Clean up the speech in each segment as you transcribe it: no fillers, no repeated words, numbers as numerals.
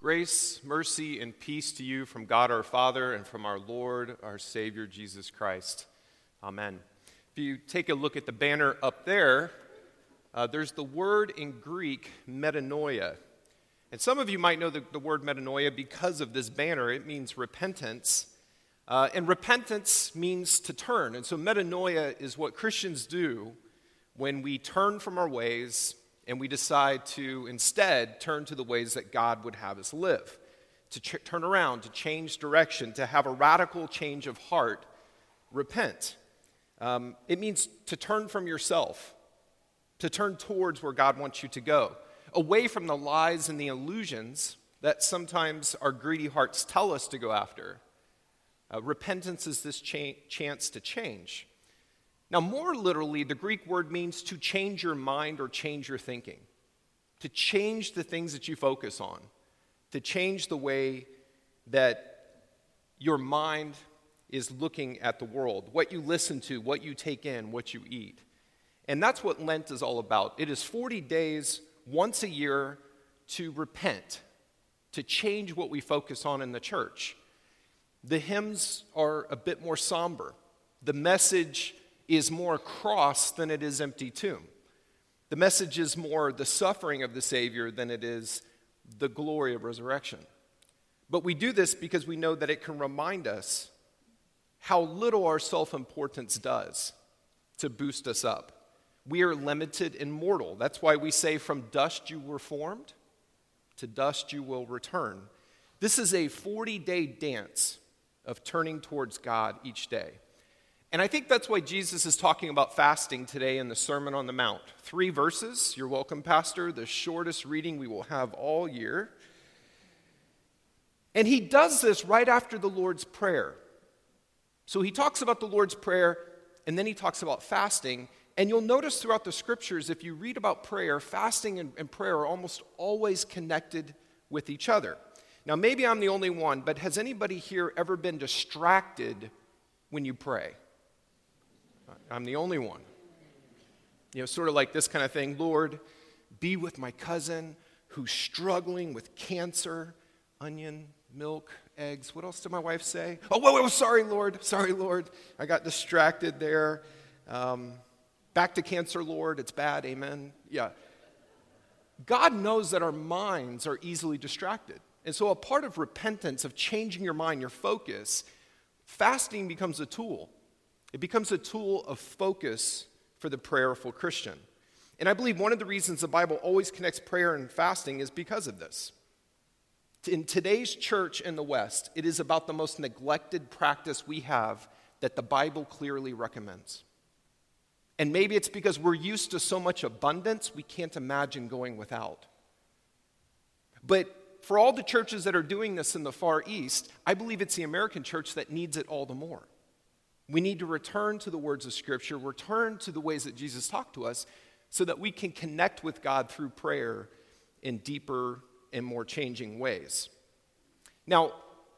Grace, mercy, and peace to you from God our Father and from our Lord, our Savior, Jesus Christ. Amen. If you take a look at the banner up there, there's the word in Greek, metanoia. And some of you might know the word metanoia because of this banner. It means repentance. And repentance means to turn. And so metanoia is what Christians do when we turn from our ways and we decide to instead turn to the ways that God would have us live, to turn around, to change direction, to have a radical change of heart, repent. It means to turn from yourself, to turn towards where God wants you to go, away from the lies and the illusions that sometimes our greedy hearts tell us to go after. Repentance is this chance to change. Now, more literally, the Greek word means to change your mind or change your thinking, to change the things that you focus on, to change the way that your mind is looking at the world, what you listen to, what you take in, what you eat. And that's what Lent is all about. It is 40 days, once a year, to repent, to change what we focus on in the church. The hymns are a bit more somber. The message is more cross than it is empty tomb. The message is more the suffering of the Savior than it is the glory of resurrection. But we do this because we know that it can remind us how little our self-importance does to boost us up. We are limited and mortal. That's why we say, from dust you were formed, to dust you will return. This is a 40-day dance of turning towards God each day. And I think that's why Jesus is talking about fasting today in the Sermon on the Mount. 3 verses. You're welcome, Pastor. The shortest reading we will have all year. And he does this right after the Lord's Prayer. So he talks about the Lord's Prayer, and then he talks about fasting. And you'll notice throughout the Scriptures, if you read about prayer, fasting and prayer are almost always connected with each other. Now, maybe I'm the only one, but has anybody here ever been distracted when you pray? I'm the only one. You know, sort of like this kind of thing. Lord, be with my cousin who's struggling with cancer, onion, milk, eggs. What else did my wife say? Oh, whoa, sorry, Lord. Sorry, Lord. I got distracted there. Back to cancer, Lord. It's bad. Amen. Yeah. God knows that our minds are easily distracted. And so a part of repentance, of changing your mind, your focus, fasting becomes a tool. It becomes a tool of focus for the prayerful Christian. And I believe one of the reasons the Bible always connects prayer and fasting is because of this. In today's church in the West, it is about the most neglected practice we have that the Bible clearly recommends. And maybe it's because we're used to so much abundance, we can't imagine going without. But for all the churches that are doing this in the Far East, I believe it's the American church that needs it all the more. We need to return to the words of Scripture, return to the ways that Jesus talked to us, so that we can connect with God through prayer in deeper and more changing ways. Now,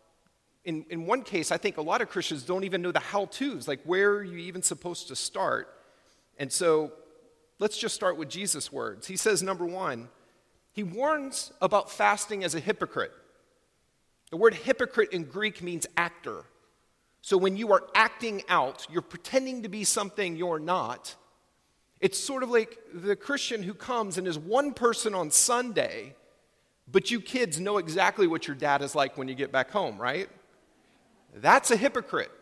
in one case, I think a lot of Christians don't even know the how-tos, like where are you even supposed to start? And so let's just start with Jesus' words. He says, number 1, he warns about fasting as a hypocrite. The word hypocrite in Greek means actor. So when you are acting out, you're pretending to be something you're not. It's sort of like the Christian who comes and is one person on Sunday, but you kids know exactly what your dad is like when you get back home, right? That's a hypocrite.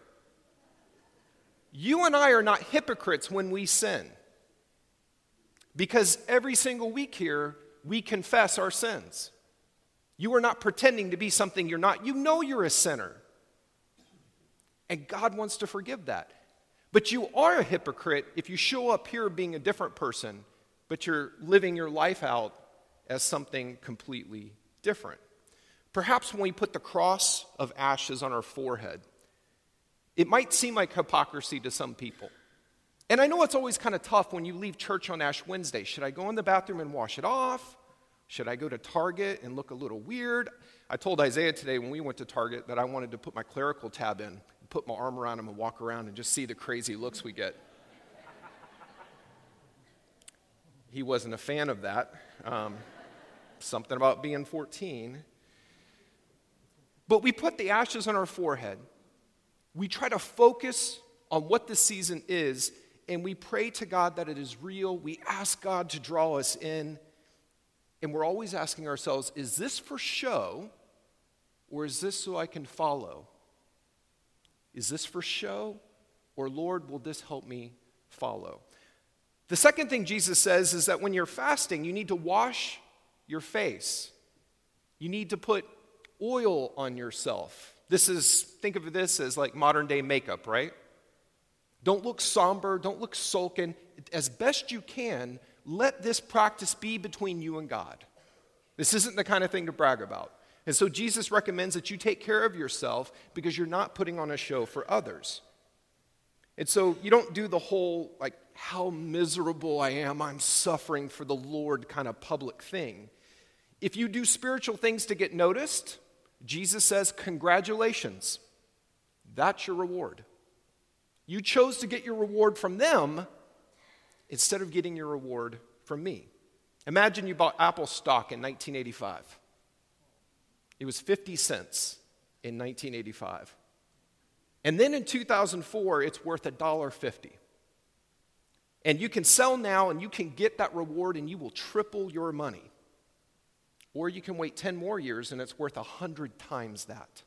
You and I are not hypocrites when we sin. Because every single week here, we confess our sins. You are not pretending to be something you're not. You know you're a sinner. And God wants to forgive that. But you are a hypocrite if you show up here being a different person, but you're living your life out as something completely different. Perhaps when we put the cross of ashes on our forehead, it might seem like hypocrisy to some people. And I know it's always kind of tough when you leave church on Ash Wednesday. Should I go in the bathroom and wash it off? Should I go to Target and look a little weird? I told Isaiah today when we went to Target that I wanted to put my clerical tab in, put my arm around him and walk around and just see the crazy looks we get. He wasn't a fan of that. Something about being 14. But we put the ashes on our forehead. We try to focus on what the season is, and we pray to God that it is real. We ask God to draw us in, and we're always asking ourselves, is this for show, or is this so I can follow? Is this for show, or Lord, will this help me follow? The second thing Jesus says is that when you're fasting, you need to wash your face. You need to put oil on yourself. Think of this as like modern day makeup, right? Don't look somber, don't look sullen. As best you can, let this practice be between you and God. This isn't the kind of thing to brag about. And so Jesus recommends that you take care of yourself because you're not putting on a show for others. And so you don't do the whole, like, how miserable I am, I'm suffering for the Lord kind of public thing. If you do spiritual things to get noticed, Jesus says, congratulations. That's your reward. You chose to get your reward from them instead of getting your reward from me. Imagine you bought Apple stock in 1985. It was 50 cents in 1985. And then in 2004, it's worth $1.50. And you can sell now and you can get that reward and you will triple your money. Or you can wait 10 more years and it's worth 100 times that.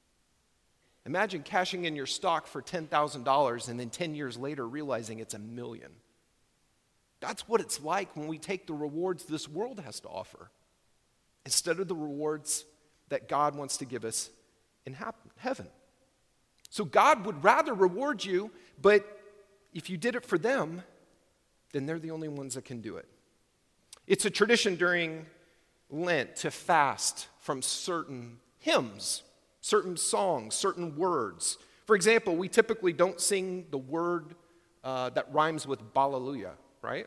Imagine cashing in your stock for $10,000 and then 10 years later realizing it's $1 million. That's what it's like when we take the rewards this world has to offer instead of the rewards that God wants to give us in heaven. So God would rather reward you, but if you did it for them, then they're the only ones that can do it. It's a tradition during Lent to fast from certain hymns, certain songs, certain words. For example, we typically don't sing the word that rhymes with hallelujah, right?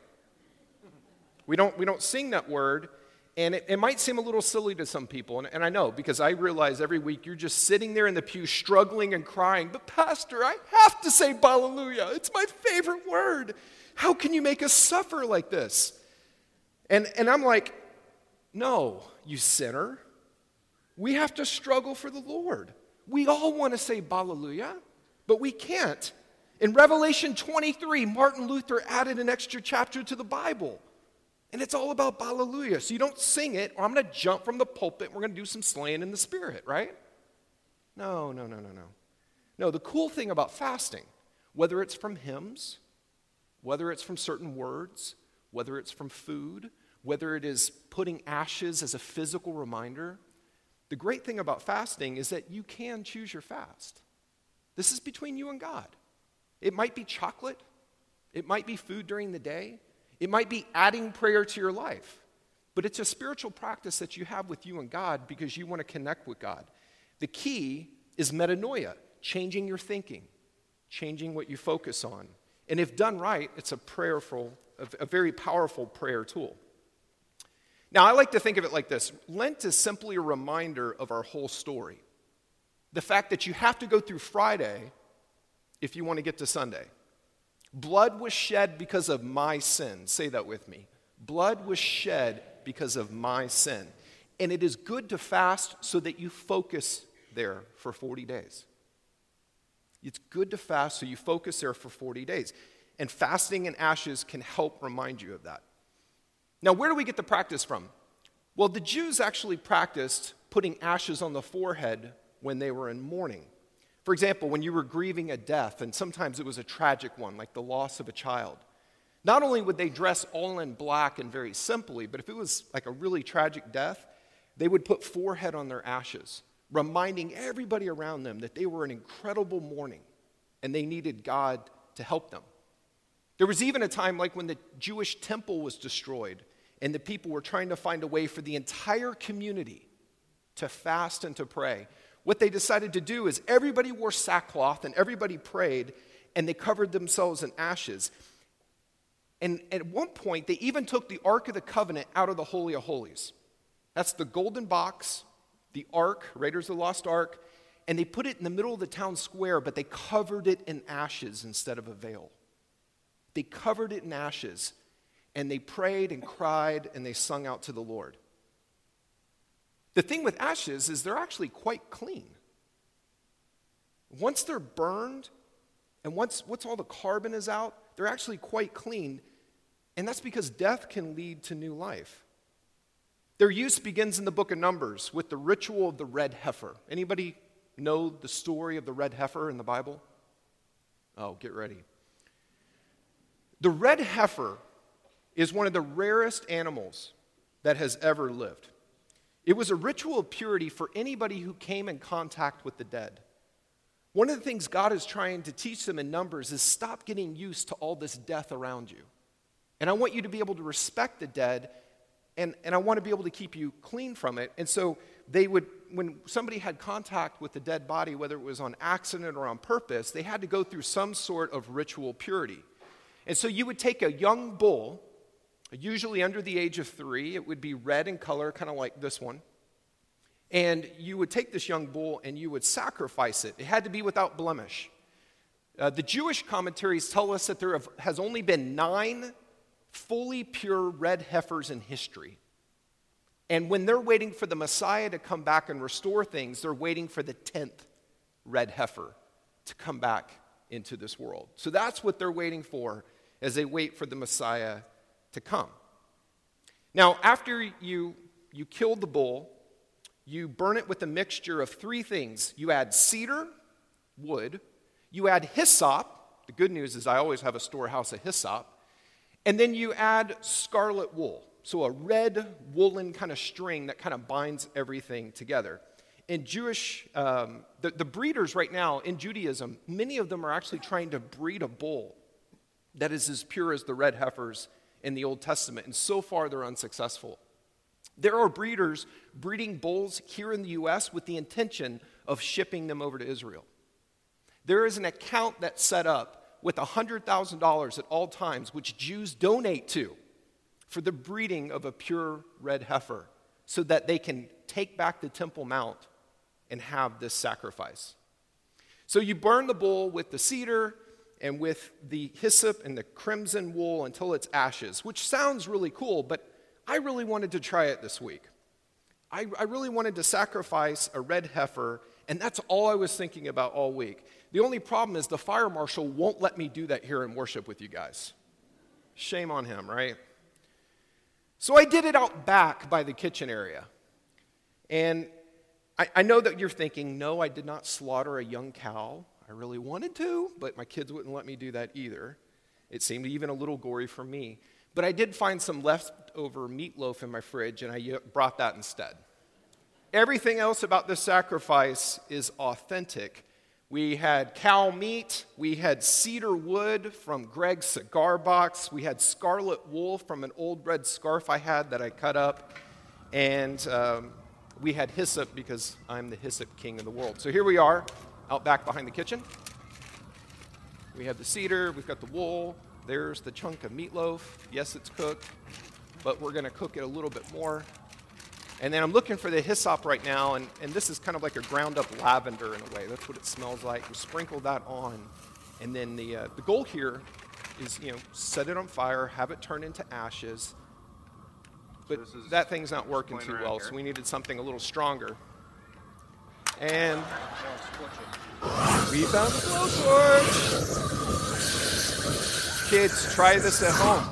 We don't sing that word, and it might seem a little silly to some people, and I know, because I realize every week you're just sitting there in the pew struggling and crying, but Pastor, I have to say hallelujah. It's my favorite word. How can you make us suffer like this? And I'm like, no, you sinner. We have to struggle for the Lord. We all want to say hallelujah, but we can't. In Revelation 23, Martin Luther added an extra chapter to the Bible. And it's all about hallelujah. So you don't sing it, or I'm going to jump from the pulpit and we're going to do some slaying in the spirit, right? No. No, the cool thing about fasting, whether it's from hymns, whether it's from certain words, whether it's from food, whether it is putting ashes as a physical reminder, the great thing about fasting is that you can choose your fast. This is between you and God. It might be chocolate. It might be food during the day. It might be adding prayer to your life. But it's a spiritual practice that you have with you and God because you want to connect with God. The key is metanoia, changing your thinking, changing what you focus on. And if done right, it's a very powerful prayer tool. Now, I like to think of it like this. Lent is simply a reminder of our whole story. The fact that you have to go through Friday if you want to get to Sunday. Blood was shed because of my sin. Say that with me. Blood was shed because of my sin. And it is good to fast so that you focus there for 40 days. It's good to fast so you focus there for 40 days. And fasting and ashes can help remind you of that. Now, where do we get the practice from? Well, the Jews actually practiced putting ashes on the forehead when they were in mourning. For example, when you were grieving a death, and sometimes it was a tragic one, like the loss of a child, not only would they dress all in black and very simply, but if it was like a really tragic death, they would put forehead on their ashes, reminding everybody around them that they were in incredible mourning and they needed God to help them. There was even a time like when the Jewish temple was destroyed and the people were trying to find a way for the entire community to fast and to pray. What they decided to do is everybody wore sackcloth and everybody prayed and they covered themselves in ashes. And at one point, they even took the Ark of the Covenant out of the Holy of Holies. That's the golden box, the Ark, Raiders of the Lost Ark, and they put it in the middle of the town square, but they covered it in ashes instead of a veil. They covered it in ashes, and they prayed and cried, and they sung out to the Lord. The thing with ashes is they're actually quite clean. Once they're burned, and once all the carbon is out, they're actually quite clean, and that's because death can lead to new life. Their use begins in the book of Numbers with the ritual of the red heifer. Anybody know the story of the red heifer in the Bible? Oh, get ready. The red heifer is one of the rarest animals that has ever lived. It was a ritual of purity for anybody who came in contact with the dead. One of the things God is trying to teach them in Numbers is stop getting used to all this death around you. And I want you to be able to respect the dead, and I want to be able to keep you clean from it. And so they would, when somebody had contact with the dead body, whether it was on accident or on purpose, they had to go through some sort of ritual purity. And so you would take a young bull, usually under the age of 3, it would be red in color, kind of like this one. And you would take this young bull and you would sacrifice it. It had to be without blemish. The Jewish commentaries tell us that there has only been 9 fully pure red heifers in history. And when they're waiting for the Messiah to come back and restore things, they're waiting for the 10th red heifer to come back into this world. So that's what they're waiting for as they wait for the Messiah to come. Now, after you kill the bull, you burn it with a mixture of 3 things. You add cedar, wood, you add hyssop. The good news is I always have a storehouse of hyssop. And then you add scarlet wool, so a red woolen kind of string that kind of binds everything together. In Jewish, the breeders right now in Judaism, many of them are actually trying to breed a bull that is as pure as the red heifers in the Old Testament, and so far they're unsuccessful. There are breeders breeding bulls here in the U.S. with the intention of shipping them over to Israel. There is an account that's set up with $100,000 at all times, which Jews donate to for the breeding of a pure red heifer so that they can take back the Temple Mount and have this sacrifice. So you burn the bull with the cedar and with the hyssop and the crimson wool until it's ashes, which sounds really cool, but I really wanted to try it this week. I really wanted to sacrifice a red heifer, and that's all I was thinking about all week. The only problem is the fire marshal won't let me do that here in worship with you guys. Shame on him, right? So I did it out back by the kitchen area. And I know that you're thinking, no, I did not slaughter a young cow. I really wanted to, but my kids wouldn't let me do that either. It seemed even a little gory for me. But I did find some leftover meatloaf in my fridge, and I brought that instead. Everything else about this sacrifice is authentic. We had cow meat, we had cedar wood from Greg's cigar box, we had scarlet wool from an old red scarf I had that I cut up, and we had hyssop because I'm the hyssop king of the world. So here we are, out back behind the kitchen. We have the cedar, we've got the wool, there's the chunk of meatloaf. Yes, it's cooked, but we're going to cook it a little bit more. And then I'm looking for the hyssop right now, and this is kind of like a ground up lavender in a way. That's what it smells like. We sprinkle that on, and then the goal here is, set it on fire, have it turn into ashes. But so that thing's not working too well, so we needed something a little stronger. And we found the blowtorch. Kids, try this at home.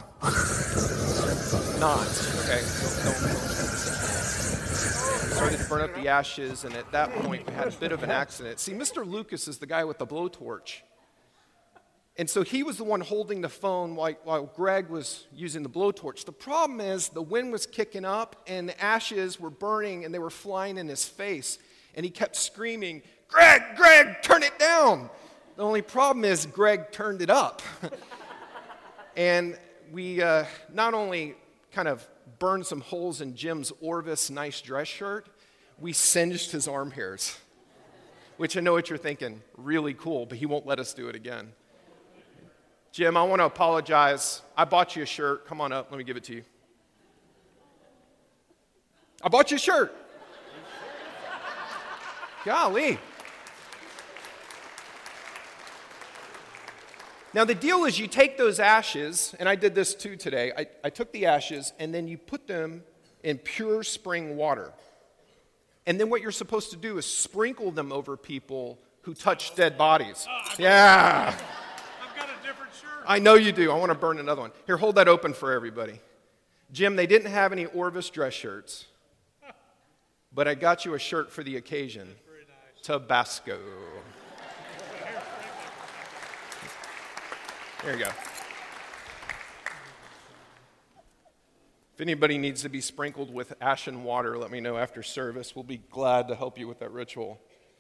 Not, okay? Don't. Started to burn up the ashes, and at that point, we had a bit of an accident. See, Mr. Lucas is the guy with the blowtorch. And so he was the one holding the phone while Greg was using the blowtorch. The problem is the wind was kicking up, and the ashes were burning, and they were flying in his face. And he kept screaming, Greg, turn it down. The only problem is Greg turned it up. And we not only kind of burned some holes in Jim's Orvis nice dress shirt, we singed his arm hairs, which I know what you're thinking, really cool, but he won't let us do it again. Jim, I want to apologize. I bought you a shirt. Come on up. Let me give it to you. I bought you a shirt. Golly. Now, the deal is you take those ashes, and I did this too today. I took the ashes, and then you put them in pure spring water. And then what you're supposed to do is sprinkle them over people who touch dead bodies. Yeah. I've got a different shirt. I know you do. I want to burn another one. Here, hold that open for everybody. Jim, they didn't have any Orvis dress shirts, but I got you a shirt for the occasion. Very nice. Tabasco. There you go. If anybody needs to be sprinkled with ashen water, let me know after service. We'll be glad to help you with that ritual.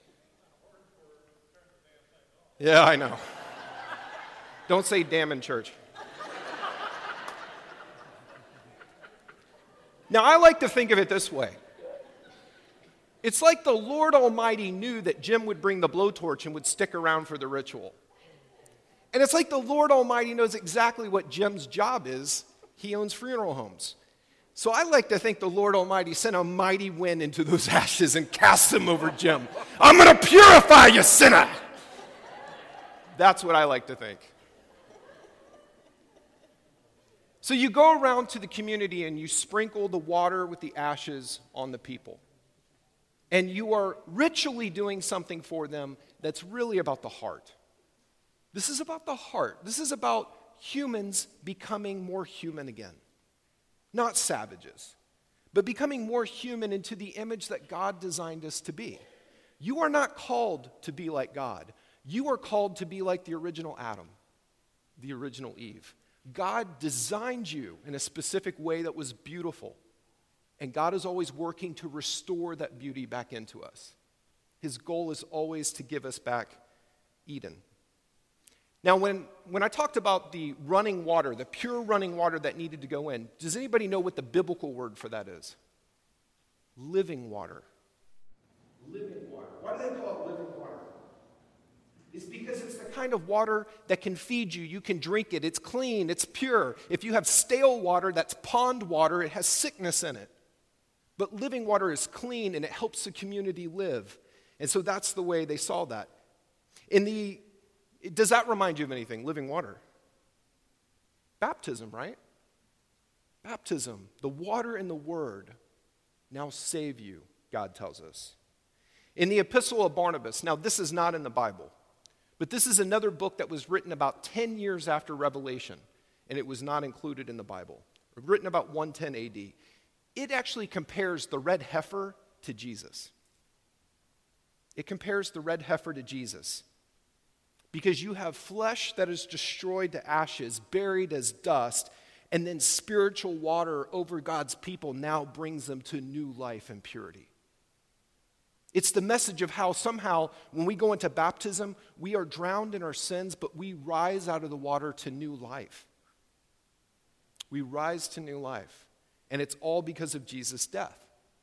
Yeah, I know. Don't say damn in church. Now, I like to think of it this way. It's like the Lord Almighty knew that Jim would bring the blowtorch and would stick around for the ritual. And it's like the Lord Almighty knows exactly what Jim's job is. He owns funeral homes. So I like to think the Lord Almighty sent a mighty wind into those ashes and cast them over Jim. I'm going to purify you, sinner! That's what I like to think. So you go around to the community and you sprinkle the water with the ashes on the people. And you are ritually doing something for them that's really about the heart. This is about the heart. This is about humans becoming more human again. Not savages, but becoming more human into the image that God designed us to be. You are not called to be like God. You are called to be like the original Adam, the original Eve. God designed you in a specific way that was beautiful, and God is always working to restore that beauty back into us. His goal is always to give us back Eden. Now, when I talked about the running water, the pure running water that needed to go in, does anybody know what the biblical word for that is? Living water. Living water. Why do they call it living water? It's because it's the kind of water that can feed you. You can drink it. It's clean. It's pure. If you have stale water, that's pond water. It has sickness in it. But living water is clean, and it helps the community live. And so that's the way they saw that. Does that remind you of anything, living water? Baptism, right? Baptism. The water and the word now save you, God tells us. In the Epistle of Barnabas, now this is not in the Bible, but this is another book that was written about 10 years after Revelation, and it was not included in the Bible. Written about 110 AD. It actually compares the red heifer to Jesus. It compares the red heifer to Jesus. Because you have flesh that is destroyed to ashes, buried as dust, and then spiritual water over God's people now brings them to new life and purity. It's the message of how somehow when we go into baptism, we are drowned in our sins, but we rise out of the water to new life. We rise to new life. And it's all because of Jesus' death.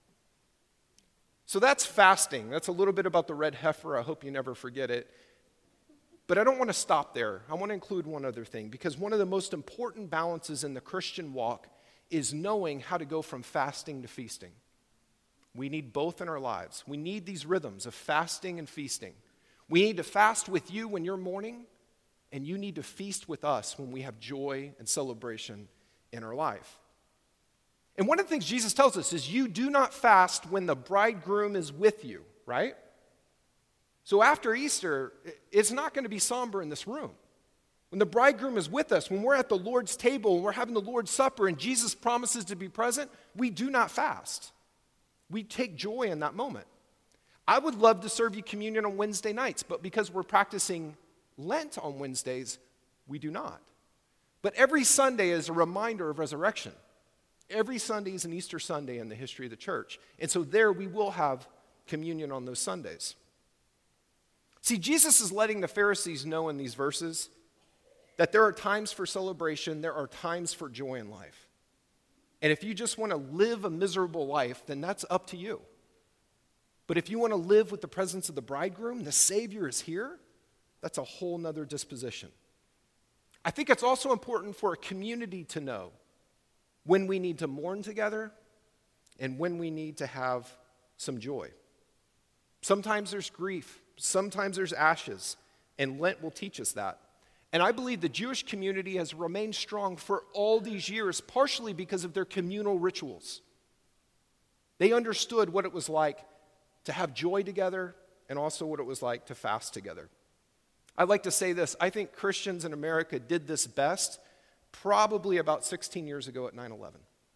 So that's fasting. That's a little bit about the red heifer. I hope you never forget it. But I don't want to stop there. I want to include one other thing, because one of the most important balances in the Christian walk is knowing how to go from fasting to feasting. We need both in our lives. We need these rhythms of fasting and feasting. We need to fast with you when you're mourning, and you need to feast with us when we have joy and celebration in our life. And one of the things Jesus tells us is you do not fast when the bridegroom is with you, right? So after Easter, it's not going to be somber in this room. When the bridegroom is with us, when we're at the Lord's table and we're having the Lord's Supper and Jesus promises to be present, we do not fast. We take joy in that moment. I would love to serve you communion on Wednesday nights, but because we're practicing Lent on Wednesdays, we do not. But every Sunday is a reminder of resurrection. Every Sunday is an Easter Sunday in the history of the church. And so there we will have communion on those Sundays. See, Jesus is letting the Pharisees know in these verses that there are times for celebration, there are times for joy in life. And if you just want to live a miserable life, then that's up to you. But if you want to live with the presence of the bridegroom, the Savior is here, that's a whole nother disposition. I think it's also important for a community to know when we need to mourn together and when we need to have some joy. Sometimes there's grief, sometimes there's ashes, and Lent will teach us that. And I believe the Jewish community has remained strong for all these years, partially because of their communal rituals. They understood what it was like to have joy together, and also what it was like to fast together. I'd like to say this. I think Christians in America did this best probably about 16 years ago at 9/11.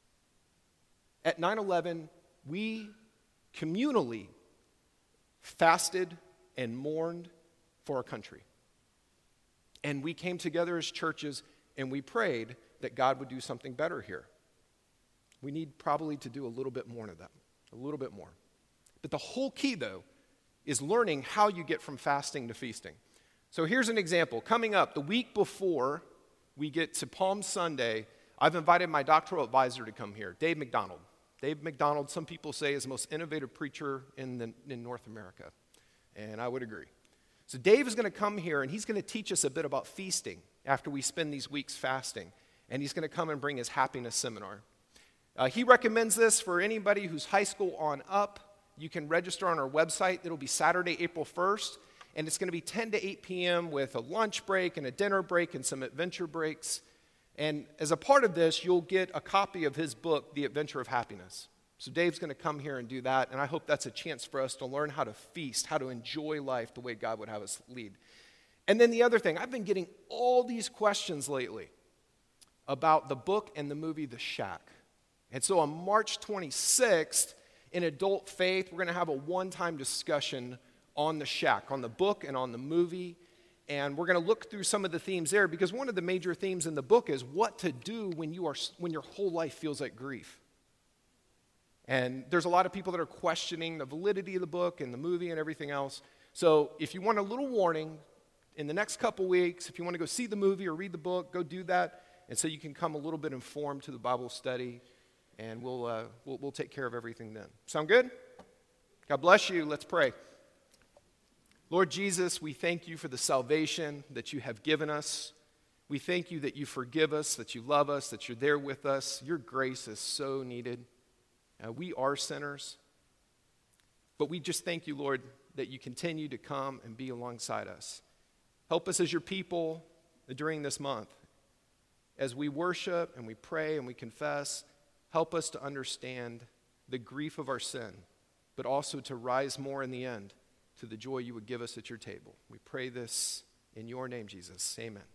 At 9/11, we communally fasted and mourned for our country. And we came together as churches and we prayed that God would do something better here. We need probably to do a little bit more of that, a little bit more. But the whole key, though, is learning how you get from fasting to feasting. So here's an example. Coming up, the week before we get to Palm Sunday, I've invited my doctoral advisor to come here, Dave McDonald. Dave McDonald, some people say, is the most innovative preacher in North America, and I would agree. So Dave is going to come here, and he's going to teach us a bit about feasting after we spend these weeks fasting, and he's going to come and bring his happiness seminar. He recommends this for anybody who's high school on up. You can register on our website. It'll be Saturday, April 1st, and it's going to be 10 to 8 p.m. with a lunch break and a dinner break and some adventure breaks. And as a part of this, you'll get a copy of his book, The Adventure of Happiness. So Dave's going to come here and do that, and I hope that's a chance for us to learn how to feast, how to enjoy life the way God would have us lead. And then the other thing, I've been getting all these questions lately about the book and the movie The Shack. And so on March 26th, in Adult Faith, we're going to have a one-time discussion on The Shack, on the book and on the movie. And we're going to look through some of the themes there, because one of the major themes in the book is what to do when your whole life feels like grief. And there's a lot of people that are questioning the validity of the book and the movie and everything else. So if you want a little warning, in the next couple weeks, if you want to go see the movie or read the book, go do that. And so you can come a little bit informed to the Bible study, and we'll take care of everything then. Sound good? God bless you. Let's pray. Lord Jesus, we thank you for the salvation that you have given us. We thank you that you forgive us, that you love us, that you're there with us. Your grace is so needed. We are sinners, but we just thank you, Lord, that you continue to come and be alongside us. Help us as your people during this month. As we worship and we pray and we confess, help us to understand the grief of our sin, but also to rise more in the end to the joy you would give us at your table. We pray this in your name, Jesus. Amen.